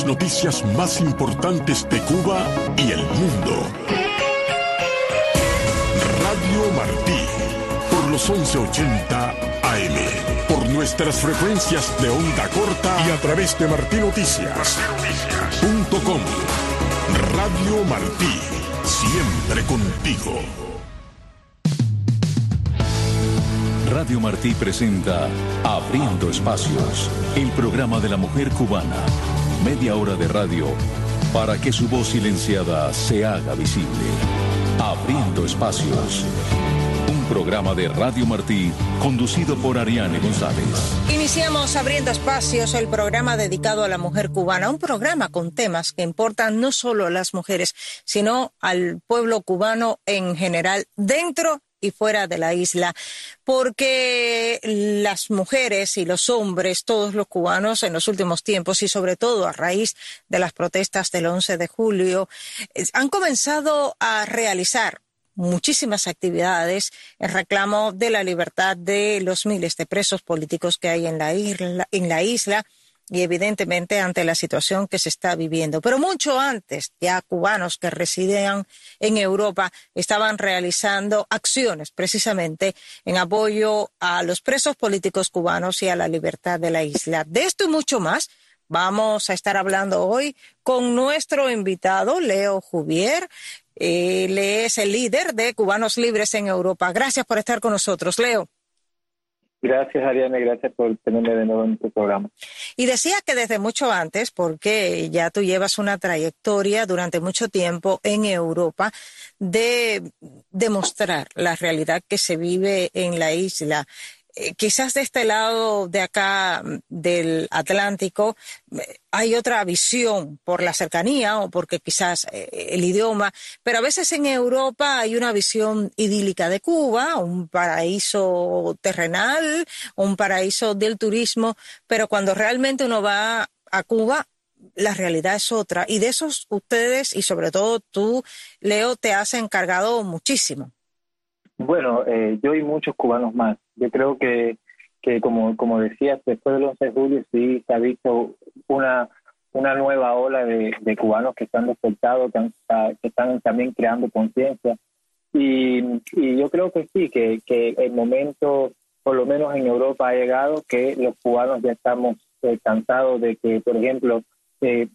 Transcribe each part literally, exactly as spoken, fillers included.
las noticias más importantes de Cuba y el mundo. Radio Martí, por los once ochenta A M, por nuestras frecuencias de onda corta y a través de martí noticias punto com. Radio Martí, siempre contigo. Radio Martí presenta Abriendo Espacios, el programa de la mujer cubana. Media hora de radio para que su voz silenciada se haga visible. Abriendo Espacios, un programa de Radio Martí conducido por Ariane González. Iniciamos Abriendo Espacios, el programa dedicado a la mujer cubana, un programa con temas que importan no solo a las mujeres, sino al pueblo cubano en general, dentro y fuera de la isla, porque las mujeres y los hombres, todos los cubanos en los últimos tiempos y sobre todo a raíz de las protestas del once de julio, han comenzado a realizar muchísimas actividades en reclamo de la libertad de los miles de presos políticos que hay en la isla, en la isla y evidentemente ante la situación que se está viviendo. Pero mucho antes, ya cubanos que residían en Europa estaban realizando acciones precisamente en apoyo a los presos políticos cubanos y a la libertad de la isla. De esto y mucho más vamos a estar hablando hoy con nuestro invitado, Leo Juvier. Él es el líder de Cubanos Libres en Europa. Gracias por estar con nosotros, Leo. Gracias, Ariane, gracias por tenerme de nuevo en tu programa. Y decía que desde mucho antes, porque ya tú llevas una trayectoria durante mucho tiempo en Europa, de demostrar la realidad que se vive en la isla. Eh, quizás de este lado de acá del Atlántico eh, hay otra visión por la cercanía o porque quizás eh, el idioma, pero a veces en Europa hay una visión idílica de Cuba, un paraíso terrenal, un paraíso del turismo, pero cuando realmente uno va a Cuba, la realidad es otra. Y de esos ustedes, y sobre todo tú, Leo, te has encargado muchísimo. Bueno, eh, yo y muchos cubanos más. Yo creo que, que como, como decías, después del once de julio sí se ha visto una, una nueva ola de, de cubanos que están despertados, que, han, que están también creando conciencia. Y, y yo creo que sí, que, que el momento, por lo menos en Europa, ha llegado, que los cubanos ya estamos eh, cansados de que, por ejemplo, eh,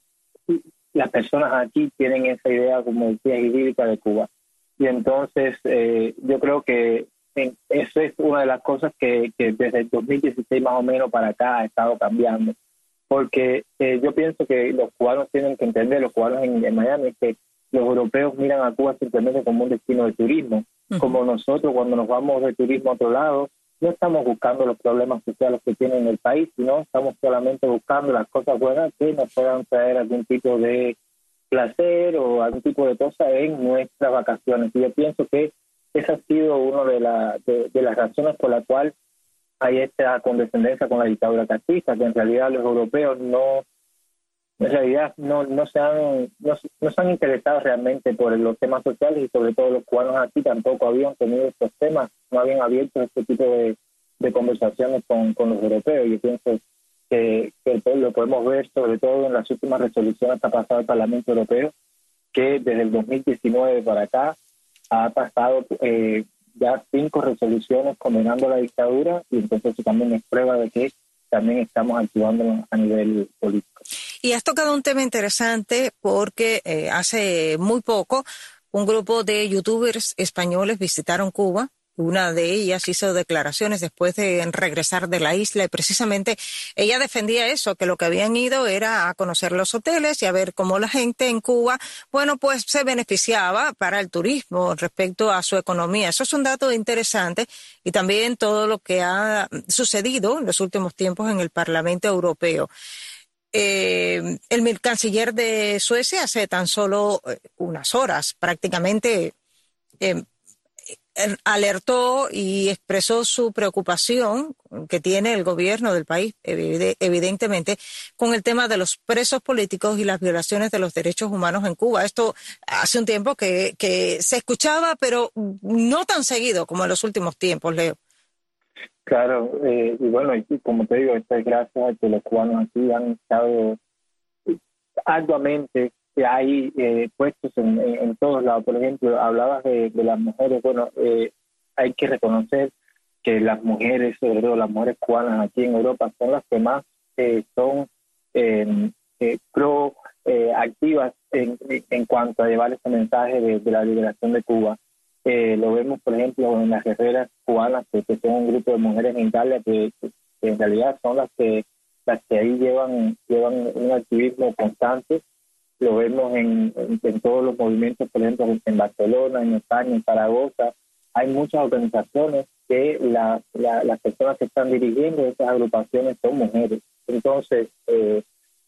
las personas aquí tienen esa idea, como decía, idílica de Cuba. Y entonces eh, yo creo que en, eso es una de las cosas que, que desde el dos mil dieciséis más o menos para acá ha estado cambiando. Porque eh, yo pienso que los cubanos tienen que entender, los cubanos en, en Miami, que los europeos miran a Cuba simplemente como un destino de turismo. Uh-huh. Como nosotros cuando nos vamos de turismo a otro lado, no estamos buscando los problemas sociales que tiene el país, sino estamos solamente buscando las cosas buenas que nos puedan traer algún tipo de placer o algún tipo de cosa en nuestras vacaciones. Y yo pienso que esa ha sido una de, la, de, de las razones por la cual hay esta condescendencia con la dictadura castrista, que en realidad los europeos no en realidad no, no, se han, no, no se han interesado realmente por los temas sociales, y sobre todo los cubanos aquí tampoco habían tenido estos temas, no habían abierto este tipo de, de conversaciones con, con los europeos. Yo pienso que, que lo podemos ver sobre todo en las últimas resoluciones que ha pasado el Parlamento Europeo, que desde el dos mil diecinueve para acá ha pasado eh, ya cinco resoluciones condenando la dictadura, y entonces eso también es prueba de que también estamos activándonos a nivel político. Y has tocado un tema interesante porque eh, hace muy poco un grupo de youtubers españoles visitaron Cuba. Una de ellas hizo declaraciones después de regresar de la isla y precisamente ella defendía eso, que lo que habían ido era a conocer los hoteles y a ver cómo la gente en Cuba, bueno, pues se beneficiaba para el turismo respecto a su economía. Eso es un dato interesante, y también todo lo que ha sucedido en los últimos tiempos en el Parlamento Europeo. Eh, el canciller de Suecia hace tan solo unas horas prácticamente eh, alertó y expresó su preocupación que tiene el gobierno del país, evidentemente, con el tema de los presos políticos y las violaciones de los derechos humanos en Cuba. Esto hace un tiempo que, que se escuchaba, pero no tan seguido como en los últimos tiempos, Leo. Claro, eh, y bueno, y como te digo, esto es gracias a que los cubanos aquí han estado arduamente, hay eh, puestos en, en, en todos lados. Por ejemplo, hablabas de, de las mujeres. Bueno, eh, hay que reconocer que las mujeres, sobre todo las mujeres cubanas aquí en Europa, son las que más eh, son eh, eh, pro eh, activas en, en cuanto a llevar este mensaje de, de la liberación de Cuba. Eh, lo vemos, por ejemplo, en las guerreras cubanas, que, que son un grupo de mujeres en Italia que, que, que en realidad son las que las que ahí llevan llevan un activismo constante. Lo vemos en, en, en todos los movimientos, por ejemplo, en Barcelona, en España, en Zaragoza. Hay muchas organizaciones que la, la, las personas que están dirigiendo estas agrupaciones son mujeres. Entonces, eh,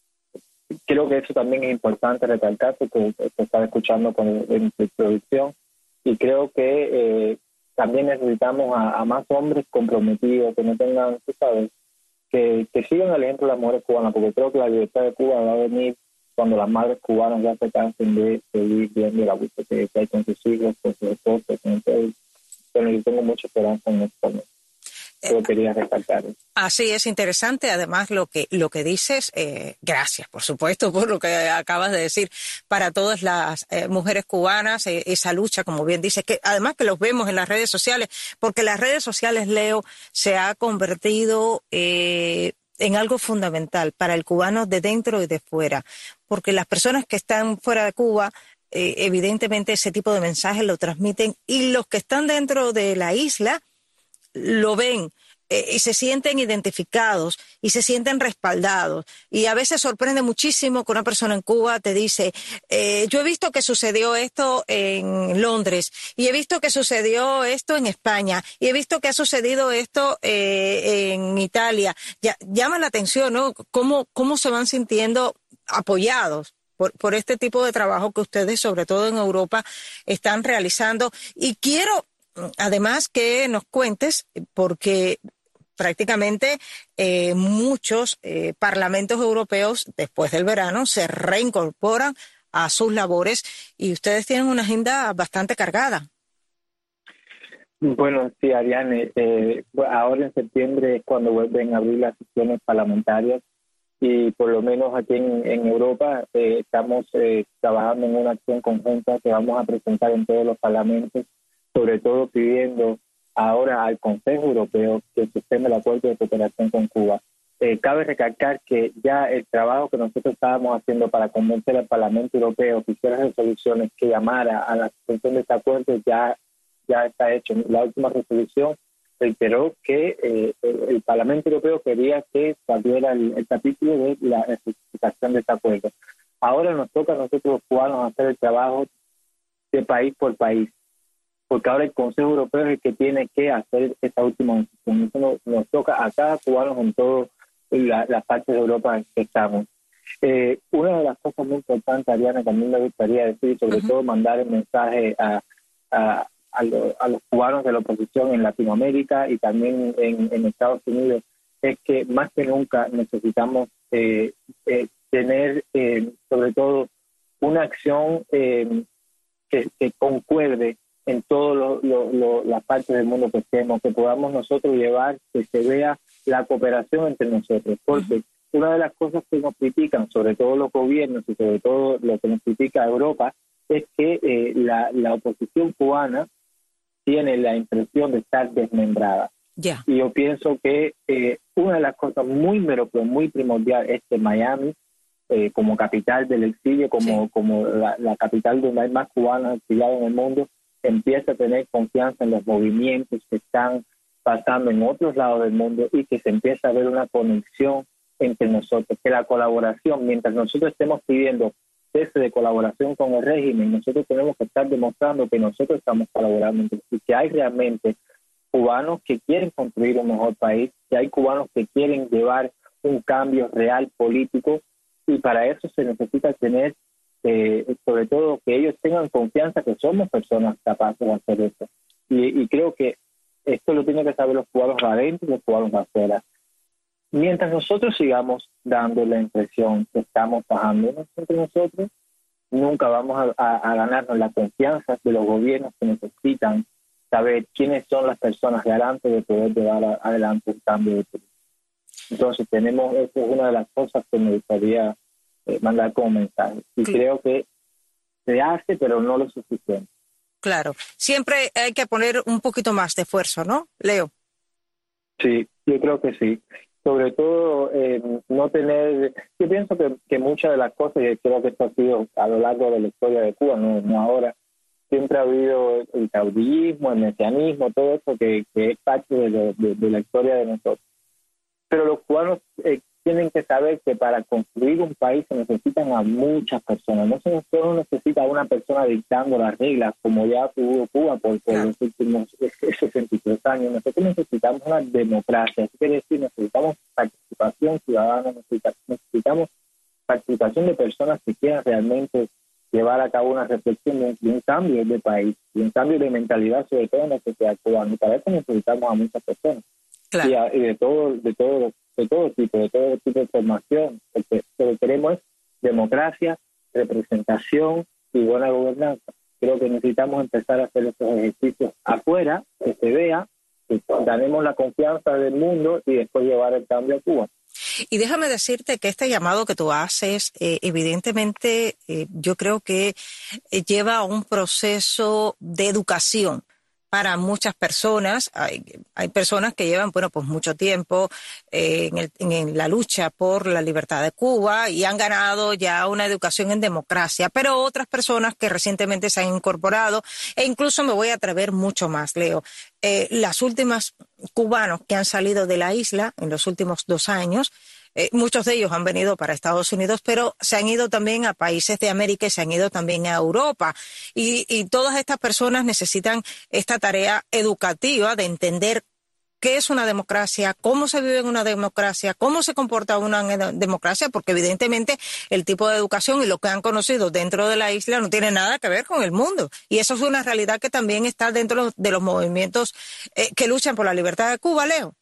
creo que eso también es importante recalcar, porque se está escuchando con, en su producción, y creo que eh, también necesitamos a, a más hombres comprometidos, que no tengan, tú sabes, que, que sigan el ejemplo de las mujeres cubanas, porque creo que la libertad de Cuba va a venir cuando las madres cubanas ya se cansen de seguir viendo el abuso que hay con sus hijos, con sus esposos, con todo. Bueno, yo tengo mucha esperanza en esto, ¿no? Yo quería recalcar. Así es, interesante además lo que lo que dices. Eh, gracias, por supuesto, por lo que acabas de decir. Para todas las eh, mujeres cubanas, eh, esa lucha, como bien dices, que además que los vemos en las redes sociales, porque las redes sociales, Leo, se ha convertido eh, en algo fundamental para el cubano de dentro y de fuera, porque las personas que están fuera de Cuba, eh, evidentemente ese tipo de mensajes lo transmiten, y los que están dentro de la isla lo ven eh, y se sienten identificados y se sienten respaldados. Y a veces sorprende muchísimo que una persona en Cuba te dice, eh, yo he visto que sucedió esto en Londres, y he visto que sucedió esto en España, y he visto que ha sucedido esto eh, en Italia. Ya, llama la atención, ¿no? Cómo, cómo se van sintiendo apoyados por, por este tipo de trabajo que ustedes, sobre todo en Europa, están realizando. Y quiero además que nos cuentes, porque prácticamente eh, muchos eh, parlamentos europeos después del verano se reincorporan a sus labores, y ustedes tienen una agenda bastante cargada. Bueno, sí, Ariane, eh, ahora en septiembre es cuando vuelven a abrir las sesiones parlamentarias, y por lo menos aquí en, en Europa eh, estamos eh, trabajando en una acción conjunta que vamos a presentar en todos los parlamentos, sobre todo pidiendo ahora al Consejo Europeo que suspenda el acuerdo de cooperación con Cuba. Eh, cabe recalcar que ya el trabajo que nosotros estábamos haciendo para convencer al Parlamento Europeo que hiciera resoluciones que llamara a la suspensión de este acuerdo ya, ya está hecho. La última resolución reiteró que eh, el, el Parlamento Europeo quería que saliera el, el capítulo de la ratificación de este acuerdo. Ahora nos toca a nosotros los cubanos hacer el trabajo de país por país, porque ahora el Consejo Europeo es el que tiene que hacer esta última decisión. Eso nos, nos toca a cada cubano en todas la, las partes de Europa en que estamos. Eh, una de las cosas muy importantes, Ariana, también me gustaría decir, sobre uh-huh. todo mandar el mensaje a, a, a, lo, a los cubanos de la oposición en Latinoamérica y también en, en Estados Unidos, es que más que nunca necesitamos eh, eh, tener, eh, sobre todo, una acción eh, que, que concuerde en todas las partes del mundo que estemos, que podamos nosotros llevar, que se vea la cooperación entre nosotros, porque uh-huh. una de las cosas que nos critican, sobre todo los gobiernos y sobre todo lo que nos critica Europa, es que eh, la, la oposición cubana tiene la impresión de estar desmembrada. Yeah. Y yo pienso que eh, una de las cosas muy, pero muy primordial es que Miami, eh, como capital del exilio, como, sí. como la, la capital donde hay más cubanos exiliados en el mundo, empieza a tener confianza en los movimientos que están pasando en otros lados del mundo, y que se empieza a ver una conexión entre nosotros, que la colaboración, mientras nosotros estemos pidiendo cese de colaboración con el régimen, nosotros tenemos que estar demostrando que nosotros estamos colaborando y que hay realmente cubanos que quieren construir un mejor país, que hay cubanos que quieren llevar un cambio real político, y para eso se necesita tener Eh, sobre todo que ellos tengan confianza que somos personas capaces de hacer eso. Y, y creo que esto lo tienen que saber los cubanos adentro y los cubanos afuera. Mientras nosotros sigamos dando la impresión que estamos bajándonos entre nosotros, nunca vamos a, a, a ganarnos la confianza de los gobiernos que necesitan saber quiénes son las personas garantes de poder llevar a, adelante un cambio de política. Entonces tenemos, esa es una de las cosas que me gustaría eh, mandar como mensaje. Y sí. Creo que se hace, pero no lo suficiente. Claro, siempre hay que poner un poquito más de esfuerzo, ¿no, Leo? Sí, yo creo que sí. Sobre todo, eh, no tener... Yo pienso que, que muchas de las cosas, y creo que esto ha sido a lo largo de la historia de Cuba, no, no ahora, siempre ha habido el caudillismo, el mesianismo, todo eso que, que es parte de, lo, de, de la historia de nosotros. Pero los cubanos eh, tienen que saber que para construir un país se necesitan a muchas personas. No se no necesita a una persona dictando las reglas, como ya tuvo Cuba por, por claro. los últimos sesenta y tres años. Nosotros necesitamos una democracia. Eso quiere decir, necesitamos participación ciudadana, necesitamos, necesitamos participación de personas que quieran realmente llevar a cabo una reflexión de, de un cambio de país, de un cambio de mentalidad, sobre todo en la sociedad cubana. Y para eso necesitamos a muchas personas. Claro. Y, a, y de todo, de todo, de todo tipo, de todo tipo de formación. Porque lo que queremos es democracia, representación y buena gobernanza. Creo que necesitamos empezar a hacer estos ejercicios afuera, que se vea, que ganemos la confianza del mundo y después llevar el cambio a Cuba. Y déjame decirte que este llamado que tú haces, eh, evidentemente, eh, yo creo que eh, lleva a un proceso de educación para muchas personas. Hay, hay personas que llevan, bueno, pues mucho tiempo eh, en, el, en la lucha por la libertad de Cuba y han ganado ya una educación en democracia, pero otras personas que recientemente se han incorporado, e incluso me voy a atrever mucho más, Leo, eh, las últimas cubanos que han salido de la isla en los últimos dos años, Eh, muchos de ellos han venido para Estados Unidos, pero se han ido también a países de América y se han ido también a Europa. Y, y todas estas personas necesitan esta tarea educativa de entender qué es una democracia, cómo se vive en una democracia, cómo se comporta una democracia, porque evidentemente el tipo de educación y lo que han conocido dentro de la isla no tiene nada que ver con el mundo. Y eso es una realidad que también está dentro de los movimientos eh, que luchan por la libertad de Cuba, Leo.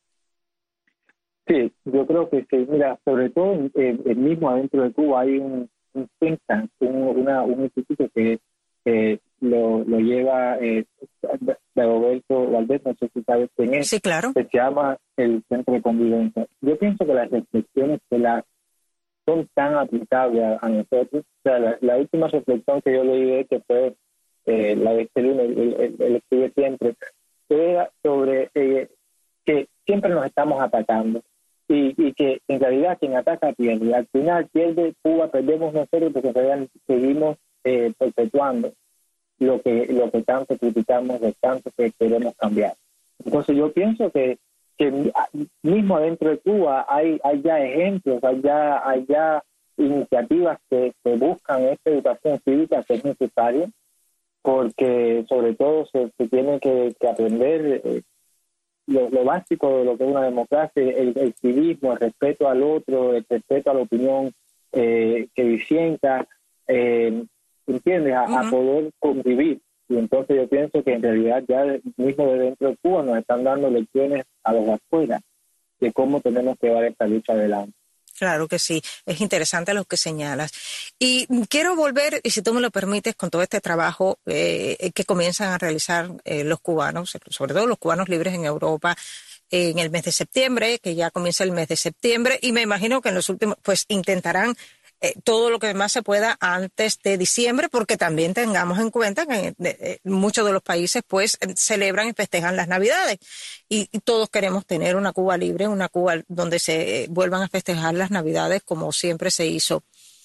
Sí, yo creo que sí. Mira, sobre todo eh, el mismo adentro de Cuba hay un, un think tank, un, una, un instituto que eh, lo, lo lleva eh, Dagoberto Valdés, no sé si sabes quién es, sí, claro. que se llama el Centro de Convivencia. Yo pienso que las reflexiones que las son tan aplicables a, a nosotros. O sea, la, la última reflexión que yo leí de que fue eh, la de este lunes, él escribe siempre, era sobre eh, que siempre nos estamos atacando. Y, y que en realidad quien ataca pierde. Al final pierde Cuba, perdemos nosotros porque en realidad seguimos eh, perpetuando lo que lo que tanto criticamos, de tanto que queremos cambiar. Entonces yo pienso que, que mismo adentro de Cuba hay hay ya ejemplos, hay ya, hay ya iniciativas que, que buscan esta educación cívica que es necesaria, porque sobre todo se, se tiene que, que aprender eh, Lo, lo básico de lo que es una democracia, el, el civismo, el respeto al otro, el respeto a la opinión eh, que disienta, eh, ¿entiendes? A, uh-huh. a poder convivir. Y entonces yo pienso que en realidad ya mismo de dentro de Cuba nos están dando lecciones a los de afuera de cómo tenemos que llevar esta lucha adelante. Claro que sí, es interesante lo que señalas. Y quiero volver, y si tú me lo permites, con todo este trabajo eh, que comienzan a realizar eh, los cubanos, sobre todo los cubanos libres en Europa, eh, en el mes de septiembre, que ya comienza el mes de septiembre, y me imagino que en los últimos, pues intentarán eh, todo lo que más se pueda antes de diciembre, porque también tengamos en cuenta que eh, muchos de los países pues celebran y festejan las Navidades y, y todos queremos tener una Cuba libre, una Cuba donde se eh, vuelvan a festejar las Navidades como siempre se hizo.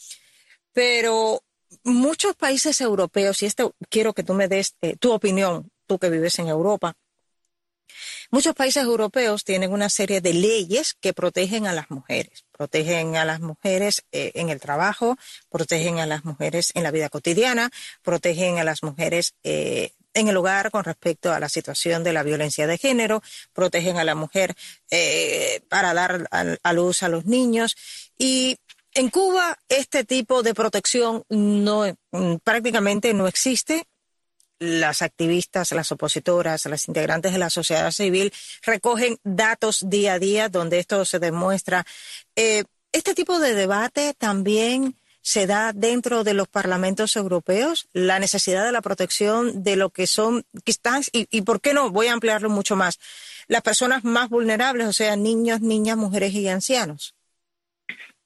Pero muchos países europeos, y esto quiero que tú me des eh, tu opinión, tú que vives en Europa, muchos países europeos tienen una serie de leyes que protegen a las mujeres. Protegen a las mujeres eh, en el trabajo, protegen a las mujeres en la vida cotidiana, protegen a las mujeres eh, en el hogar con respecto a la situación de la violencia de género, protegen a la mujer eh, para dar a, a luz a los niños. Y en Cuba este tipo de protección no prácticamente no existe. Las activistas, las opositoras, las integrantes de la sociedad civil recogen datos día a día donde esto se demuestra. Eh, este tipo de debate también se da dentro de los parlamentos europeos, la necesidad de la protección de lo que son, quizás, y, y por qué no, voy a ampliarlo mucho más, las personas más vulnerables, o sea, niños, niñas, mujeres y ancianos.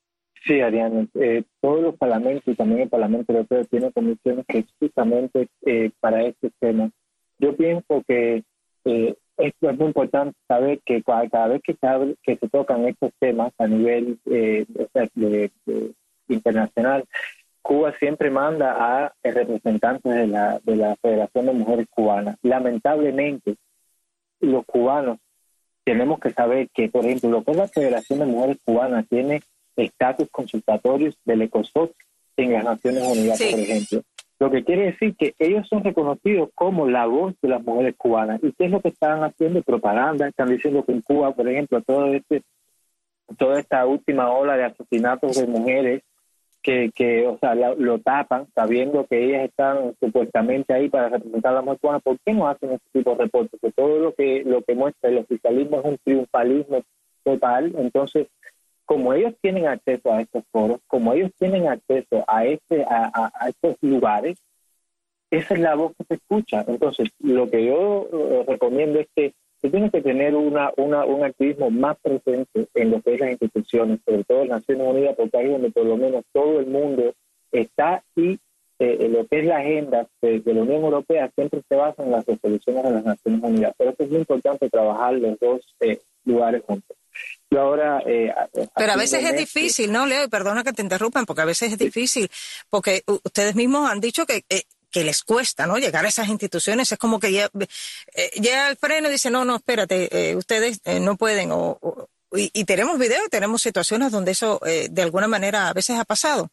Sí, Ariane, eh, todos los parlamentos y también el Parlamento Europeo tienen comisiones que justamente eh, para este tema. Yo pienso que eh, esto es muy importante saber que cada, cada vez que se, abre, que se tocan estos temas a nivel eh, de, de, de internacional, Cuba siempre manda a representantes de la, de la Federación de Mujeres Cubanas. Lamentablemente, los cubanos tenemos que saber que, por ejemplo, lo que es la Federación de Mujeres Cubanas tiene estatus consultatorios del ECOSOC en las Naciones Unidas, sí. Por ejemplo. Lo que quiere decir que ellos son reconocidos como la voz de las mujeres cubanas. ¿Y qué es lo que están haciendo? Propaganda. Están diciendo que en Cuba, por ejemplo, todo este, toda esta última ola de asesinatos de mujeres que, que o sea, lo, lo tapan, sabiendo que ellas están supuestamente ahí para representar a la mujer cubana. ¿Por qué no hacen este tipo de reportes? Que todo lo que, lo que muestra el oficialismo es un triunfalismo total. Entonces, como ellos tienen acceso a estos foros, como ellos tienen acceso a este a, a, a estos lugares, esa es la voz que se escucha. Entonces, lo que yo eh, recomiendo es que se tiene que tener una, una un activismo más presente en lo que es las instituciones, sobre todo en Naciones Unidas, porque ahí es donde por lo menos todo el mundo está y eh, lo que es la agenda de, de la Unión Europea siempre se basa en las resoluciones de las Naciones Unidas. Pero es muy importante trabajar los dos eh, lugares juntos. Y ahora, eh, pero a veces es difícil, ¿no, Leo? Y perdona que te interrumpan, porque a veces es difícil, porque ustedes mismos han dicho que, eh, que les cuesta, ¿no? Llegar a esas instituciones. Es como que ya eh, llega el freno y dice, no, no, espérate, eh, ustedes eh, no pueden. O, o, y, y tenemos videos, tenemos situaciones donde eso eh, de alguna manera a veces ha pasado.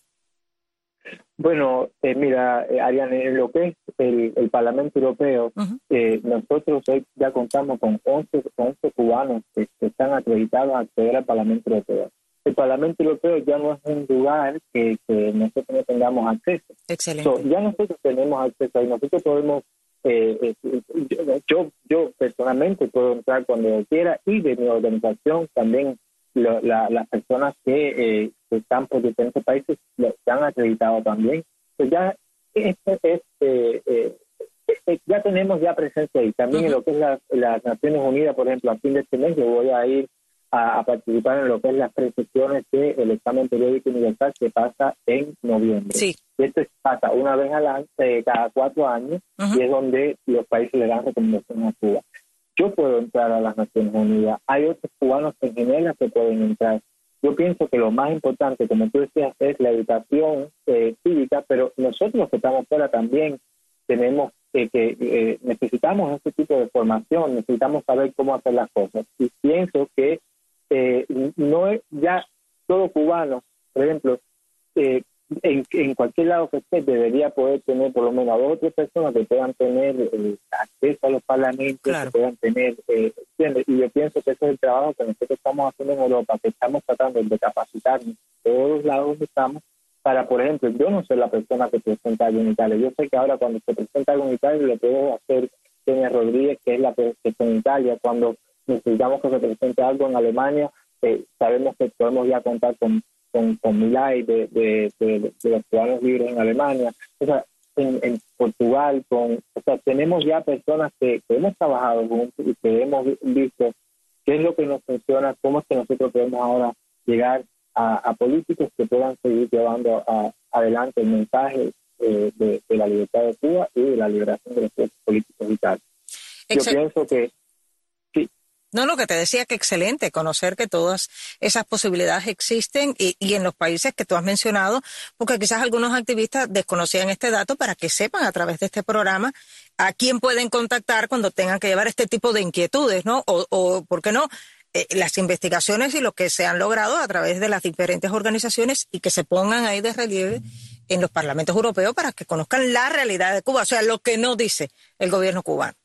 Bueno, eh, mira, eh, Ariane, en lo que es el, el Parlamento Europeo, uh-huh. eh, nosotros hoy ya contamos con once, once cubanos que, que están acreditados a acceder al Parlamento Europeo. El Parlamento Europeo ya no es un lugar que, que nosotros no tengamos acceso. Excelente. So, ya nosotros tenemos acceso y nosotros podemos, eh, eh, yo, yo personalmente puedo entrar cuando yo quiera y de mi organización también. Lo, la, las personas que, eh, que están por diferentes países lo, se han acreditado también. Pues ya este, este, eh, este, ya tenemos ya presencia ahí. También uh-huh. en lo que es la, las Naciones Unidas, por ejemplo, a fin de este mes yo voy a ir a, a participar en lo que es las presesiones del examen periódico universal que pasa en noviembre. Sí. Y esto pasa una vez al año, eh, cada cuatro años, uh-huh. y es donde los países le dan recomendaciones a Cuba. Yo puedo entrar a las Naciones Unidas. Hay otros cubanos en Ginebra que pueden entrar. Yo pienso que lo más importante, como tú decías, es la educación eh, cívica, pero nosotros los que estamos fuera también tenemos eh, que eh, necesitamos este tipo de formación, necesitamos saber cómo hacer las cosas. Y pienso que eh, no es ya todo cubano, por ejemplo, eh, En, en cualquier lado que esté, debería poder tener por lo menos a dos o tres personas que puedan tener eh, acceso a los parlamentos, claro. que puedan tener, eh, y yo pienso que ese es el trabajo que nosotros estamos haciendo en Europa, que estamos tratando de capacitarnos todos los lados donde estamos, para, por ejemplo, yo no soy la persona que presenta algo en Italia, yo sé que ahora cuando se presenta algo en Italia lo puede hacer Kenia Rodríguez, que es la que está en Italia. Cuando necesitamos que se presente algo en Alemania, eh, sabemos que podemos ya contar con con, con Milay de, de, de, de los ciudadanos libres en Alemania, o sea, en, en Portugal, con, o sea, tenemos ya personas que, que hemos trabajado juntos y que hemos visto qué es lo que nos funciona, cómo es que nosotros podemos ahora llegar a, a políticos que puedan seguir llevando a, adelante el mensaje eh, de, de la libertad de Cuba y de la liberación de los presos políticos y tal. Yo Excel- pienso que sí. No, lo que te decía, que excelente conocer que todas esas posibilidades existen y, y en los países que tú has mencionado, porque quizás algunos activistas desconocían este dato, para que sepan a través de este programa a quién pueden contactar cuando tengan que llevar este tipo de inquietudes, ¿no? O, o ¿por qué no? Eh, las investigaciones y lo que se han logrado a través de las diferentes organizaciones y que se pongan ahí de relieve en los parlamentos europeos para que conozcan la realidad de Cuba, o sea, lo que no dice el gobierno cubano.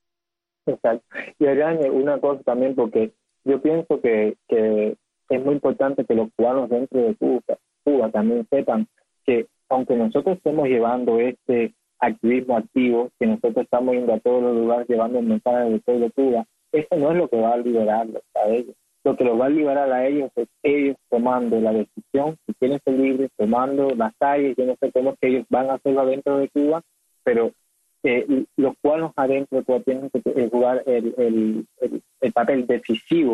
Exacto. Y Ariane, una cosa también, porque yo pienso que, que es muy importante que los cubanos dentro de Cuba, Cuba también sepan que aunque nosotros estemos llevando este activismo activo, que nosotros estamos yendo a todos los lugares llevando el mensaje del pueblo de Cuba, eso no es lo que va a liberarlos a ellos. Lo que los va a liberar a ellos es ellos tomando la decisión, si quieren ser libres, tomando las calles. Yo no sé cómo es que ellos van a hacerlo adentro de Cuba, pero Eh, los cubanos adentro tienen que jugar el, el, el, el papel decisivo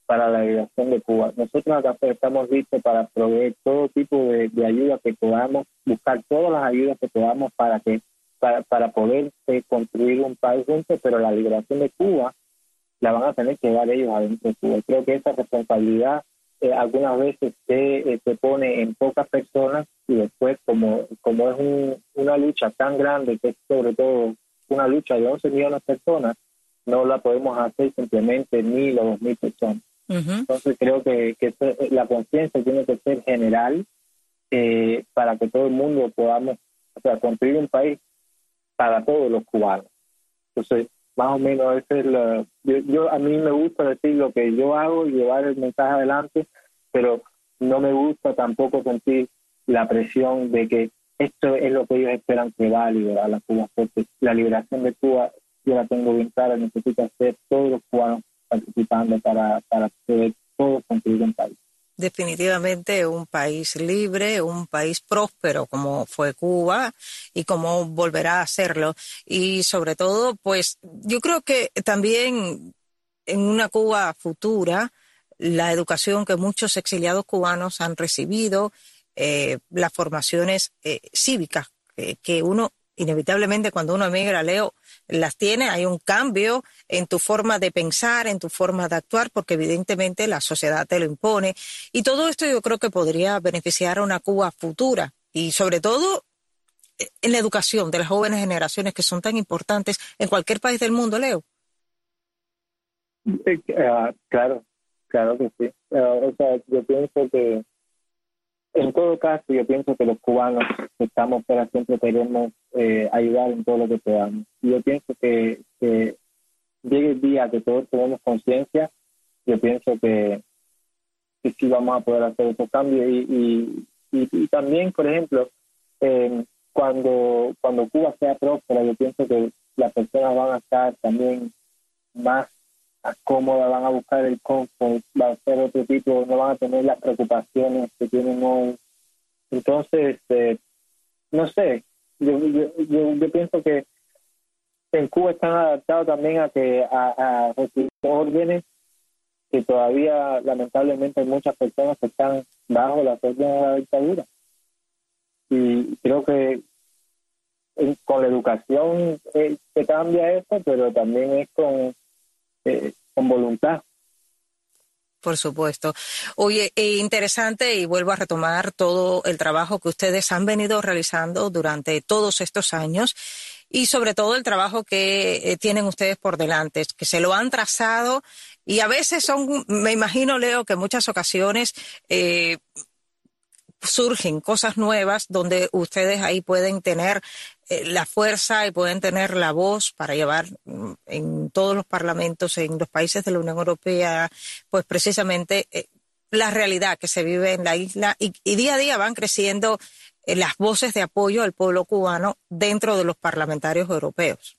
para la liberación de Cuba. Nosotros acá estamos listos para proveer todo tipo de, de ayuda que podamos, buscar todas las ayudas que podamos para que para, para poder eh, construir un país juntos, pero la liberación de Cuba la van a tener que dar ellos adentro de Cuba. Creo que esa responsabilidad eh, algunas veces se, eh, se pone en pocas personas y después como, como es un, una lucha tan grande, que es sobre todo una lucha de once millones de personas, no la podemos hacer simplemente mil o dos mil personas. Uh-huh. Entonces creo que, que la conciencia tiene que ser general eh, para que todo el mundo podamos, o sea, construir un país para todos los cubanos. Entonces, más o menos ese es la, yo, yo a mí me gusta decir lo que yo hago y llevar el mensaje adelante, pero no me gusta tampoco sentir la presión de que esto es lo que ellos esperan que va a liberar a Cuba, porque la liberación de Cuba yo la tengo bien clara, necesita ser todos los cubanos participando para, para poder todos construir un país. Definitivamente un país libre, un país próspero como fue Cuba y como volverá a serlo. Y sobre todo, pues yo creo que también en una Cuba futura, la educación que muchos exiliados cubanos han recibido, eh, las formaciones eh, cívicas eh, que uno inevitablemente cuando uno emigra, Leo, las tiene, hay un cambio en tu forma de pensar, en tu forma de actuar, porque evidentemente la sociedad te lo impone. Y todo esto yo creo que podría beneficiar a una Cuba futura y sobre todo en la educación de las jóvenes generaciones que son tan importantes en cualquier país del mundo, Leo. Eh, uh, claro, claro que sí. Uh, o sea, yo pienso que en todo caso, yo pienso que los cubanos que estamos fuera siempre queremos eh, ayudar en todo lo que podamos. Y yo pienso que, que llegue el día que todos tenemos conciencia, yo pienso que, que sí vamos a poder hacer esos cambios. Y, y, y, y también, por ejemplo, eh, cuando, cuando Cuba sea próspera, yo pienso que las personas van a estar también más cómodas, van a buscar el confort, va a ser otro tipo, no van a tener las preocupaciones que tienen hoy. Entonces, eh, no sé, yo, yo, yo, yo pienso que en Cuba están adaptados también a que a, a recibir órdenes que todavía lamentablemente hay muchas personas que están bajo las órdenes de la dictadura. Y creo que en, con la educación eh, se cambia eso, pero también es con Eh, con voluntad. Por supuesto. Oye, eh, interesante y vuelvo a retomar todo el trabajo que ustedes han venido realizando durante todos estos años y sobre todo el trabajo que eh, tienen ustedes por delante, que se lo han trazado y a veces son, me imagino, Leo, que en muchas ocasiones eh, surgen cosas nuevas donde ustedes ahí pueden tener eh, la fuerza y pueden tener la voz para llevar mm, en todos los parlamentos, en los países de la Unión Europea, pues precisamente eh, la realidad que se vive en la isla y, y día a día van creciendo eh, las voces de apoyo al pueblo cubano dentro de los parlamentarios europeos.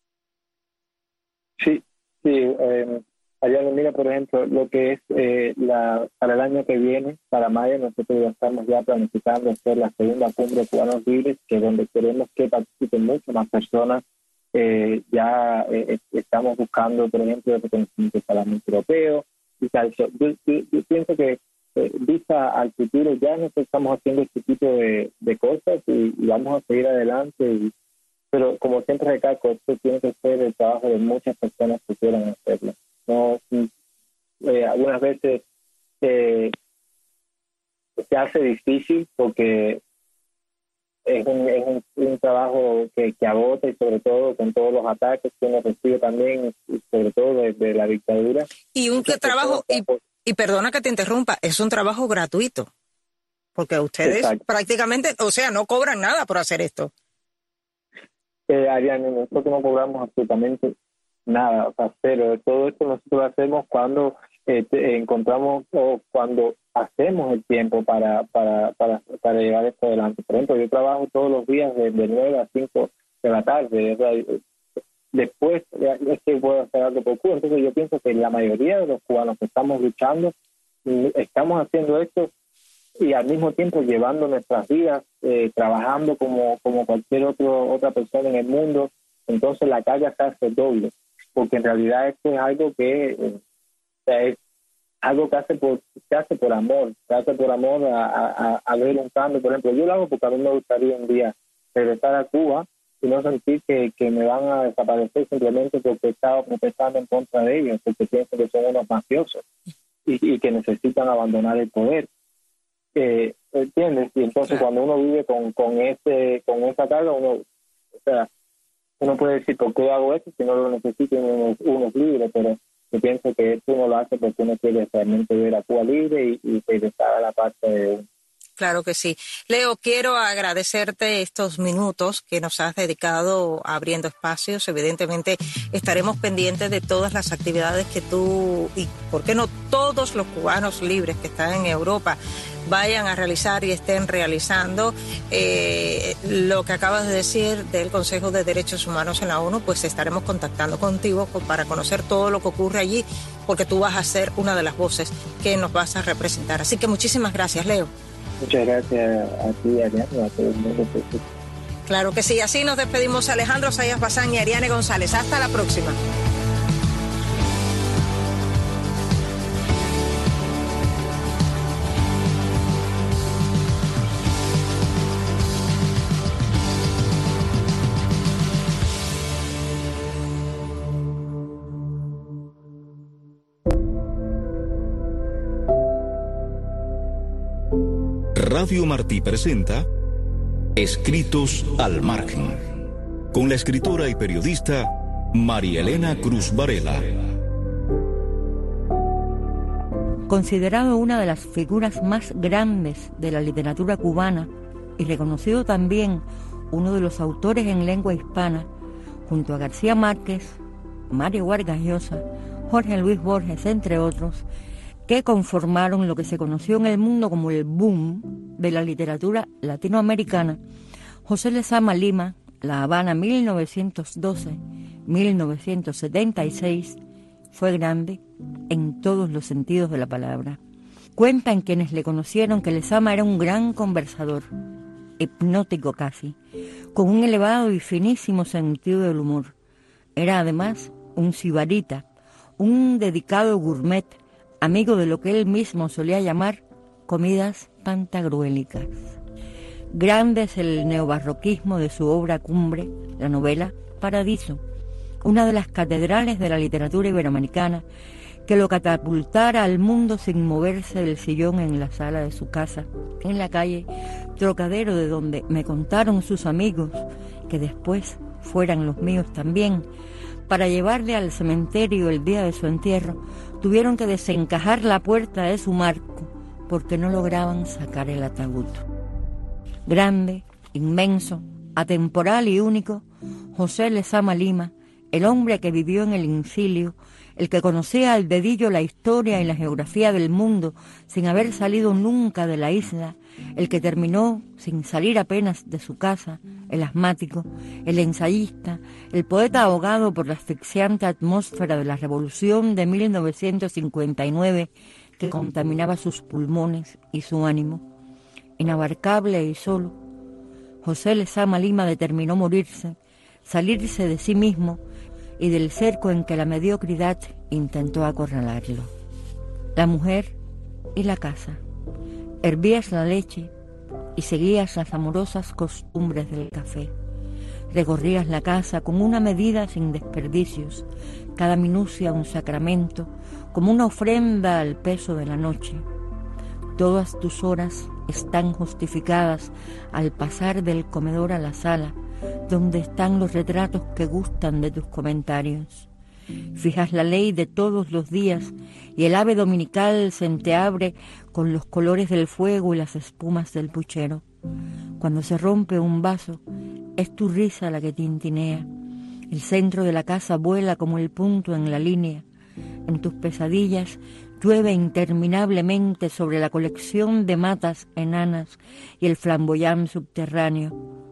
Sí, sí. Eh... Ariane, mira, por ejemplo, lo que es eh, la para el año que viene, para mayo, nosotros ya estamos ya planificando hacer la segunda cumbre Cubanos Libres, que es donde queremos que participen mucho más personas. Eh, ya eh, estamos buscando, por ejemplo, el reconocimiento del Parlamento Europeo y tal. Yo, yo, yo pienso que eh, vista al futuro ya nosotros estamos haciendo este tipo de, de cosas y, y vamos a seguir adelante. Y, pero como siempre recalco, esto tiene que ser el trabajo de muchas personas que quieran hacerlo. No, eh, algunas veces eh, se hace difícil porque es un, es un, un trabajo que, que agota y sobre todo con todos los ataques que uno recibe también y sobre todo de, de la dictadura. Y un que trabajo, y, y perdona que te interrumpa, es un trabajo gratuito porque ustedes Exacto. prácticamente, o sea, no cobran nada por hacer esto. Eh, Ariane, nosotros no cobramos absolutamente nada, o sea, cero. Todo esto nosotros lo hacemos cuando eh, encontramos o cuando hacemos el tiempo para, para, para, para llevar esto adelante. Por ejemplo, yo trabajo todos los días de, de nueve a cinco de la tarde. O sea, después es que puedo hacer algo por Cuba. Entonces yo pienso que la mayoría de los cubanos que estamos luchando, estamos haciendo esto y al mismo tiempo llevando nuestras vidas, eh, trabajando como, como cualquier otro, otra persona en el mundo. Entonces la carga se hace doble, porque en realidad esto es algo que eh, es, algo que hace por, que hace por amor, que hace por amor a, a, a ver un cambio. Por ejemplo, yo lo hago porque a mí me gustaría un día regresar a Cuba y no sentir que, que me van a desaparecer simplemente porque he estado protestando en contra de ellos, porque pienso que son unos mafiosos y, y que necesitan abandonar el poder. Eh, ¿Entiendes? Y entonces claro, cuando uno vive con, con, ese, con esa carga, uno, o sea, uno puede decir, ¿por qué hago esto si no lo necesito? Uno, uno es libre, pero yo pienso que esto uno lo hace porque uno quiere realmente ver a Cuba libre y, y regresar a la parte de uno. Claro que sí. Leo, quiero agradecerte estos minutos que nos has dedicado a Abriendo Espacios. Evidentemente estaremos pendientes de todas las actividades que tú y, ¿por qué no todos los cubanos libres que están en Europa vayan a realizar y estén realizando? Eh, lo que acabas de decir del Consejo de Derechos Humanos en la ONU, pues estaremos contactando contigo para conocer todo lo que ocurre allí, porque tú vas a ser una de las voces que nos vas a representar. Así que muchísimas gracias, Leo. Muchas gracias a ti, Ariane, a todo el mundo. Claro que sí. Así nos despedimos, Alejandro Zayas Bazán y Ariane González. Hasta la próxima. Radio Martí presenta Escritos al Margen, con la escritora y periodista María Elena Cruz Varela. Considerado una de las figuras más grandes de la literatura cubana y reconocido también uno de los autores en lengua hispana, junto a García Márquez, Mario Vargas Llosa, Jorge Luis Borges, entre otros, que conformaron lo que se conoció en el mundo como el boom de la literatura latinoamericana, José Lezama Lima, La Habana mil novecientos doce a mil novecientos setenta y seis, fue grande en todos los sentidos de la palabra. Cuentan quienes le conocieron que Lezama era un gran conversador, hipnótico casi, con un elevado y finísimo sentido del humor. Era además un sibarita, un dedicado gourmet, amigo de lo que él mismo solía llamar comidas pantagruélicas. Grande es el neobarroquismo de su obra cumbre, la novela Paradiso, una de las catedrales de la literatura iberoamericana que lo catapultara al mundo sin moverse del sillón en la sala de su casa, en la calle Trocadero, de donde me contaron sus amigos, que después fueran los míos también, para llevarle al cementerio el día de su entierro, tuvieron que desencajar la puerta de su marco porque no lograban sacar el ataúd. Grande, inmenso, atemporal y único, José Lezama Lima, el hombre que vivió en el incilio, el que conocía al dedillo la historia y la geografía del mundo sin haber salido nunca de la isla, el que terminó sin salir apenas de su casa, el asmático, el ensayista, el poeta ahogado por la asfixiante atmósfera de la Revolución de mil novecientos cincuenta y nueve que contaminaba sus pulmones y su ánimo. Inabarcable y solo, José Lezama Lima determinó morirse, salirse de sí mismo y del cerco en que la mediocridad intentó acorralarlo. La mujer y la casa. Hervías la leche y seguías las amorosas costumbres del café. Recorrías la casa con una medida sin desperdicios, cada minucia un sacramento, como una ofrenda al peso de la noche. Todas tus horas están justificadas al pasar del comedor a la sala, donde están los retratos que gustan de tus comentarios. Fijas la ley de todos los días y el ave dominical se entreabre con los colores del fuego y las espumas del puchero. Cuando se rompe un vaso, es tu risa la que tintinea. El centro de la casa vuela como el punto en la línea. En tus pesadillas llueve interminablemente sobre la colección de matas enanas y el flamboyán subterráneo.